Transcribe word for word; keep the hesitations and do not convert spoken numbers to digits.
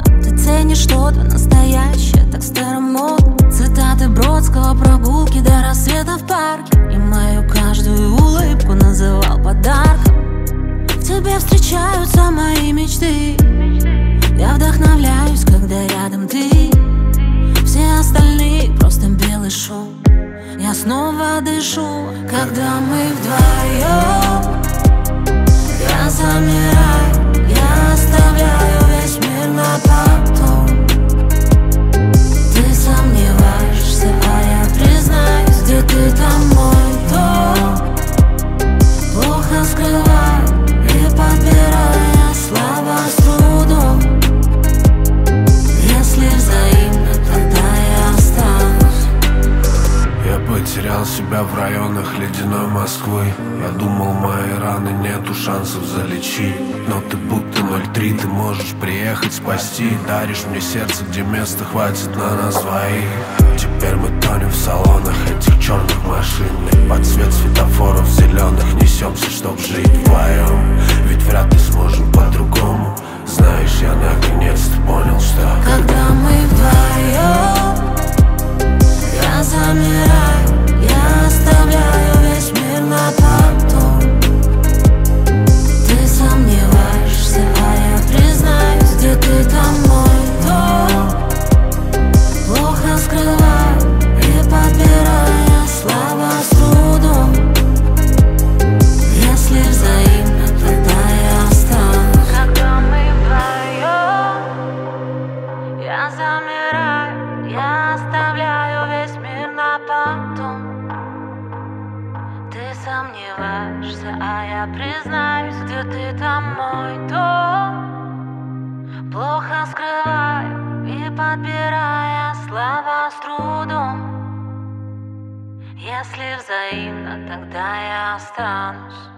Ты ценишь что-то настоящее, так старомодно. Цитаты Бродского, прогулки до рассвета в парке. И мою каждую улыбку называл подарком. В тебе встречаются мои мечты. Я вдохновляюсь, когда рядом ты. Все остальные просто белый шум. Я снова дышу, когда мы вдвоем. Я замираю, я оставляю весь мир на потом. Ты сомневаешься, а я признаюсь, где ты, там мой дом. Плохо скрываю и подбираю слова с трудом. Если взаимно, тогда я останусь. Я потерял себя в районах ледяной Москвы. Я думал, мои раны нету шансов залечить. Но ты будто ноль три, ты можешь приехать спасти. Даришь мне сердце, где места хватит на нас двоих. Теперь мы тонем в салонах этих черных машин. Под цвет светофоров зеленых несемся, чтоб жить вдвоем. Ведь вряд ли сможем по-другому. Знаешь, я наконец-то понял, что когда мы вдвоем, я замираю, я оставляю весь мир на потом. Ты сомневаешься, а я признаюсь, где ты, там мой дом. Плохо скрываю и подбираю слова с трудом. Если взаимно, тогда я останусь. Когда мы вдвоем, я замираю, я оставляю весь мир на потом. Ты сомневаешься, а я признаюсь, где ты, там мой дом. Плохо скрываю и подбирая слова с трудом. Если взаимно, тогда я останусь.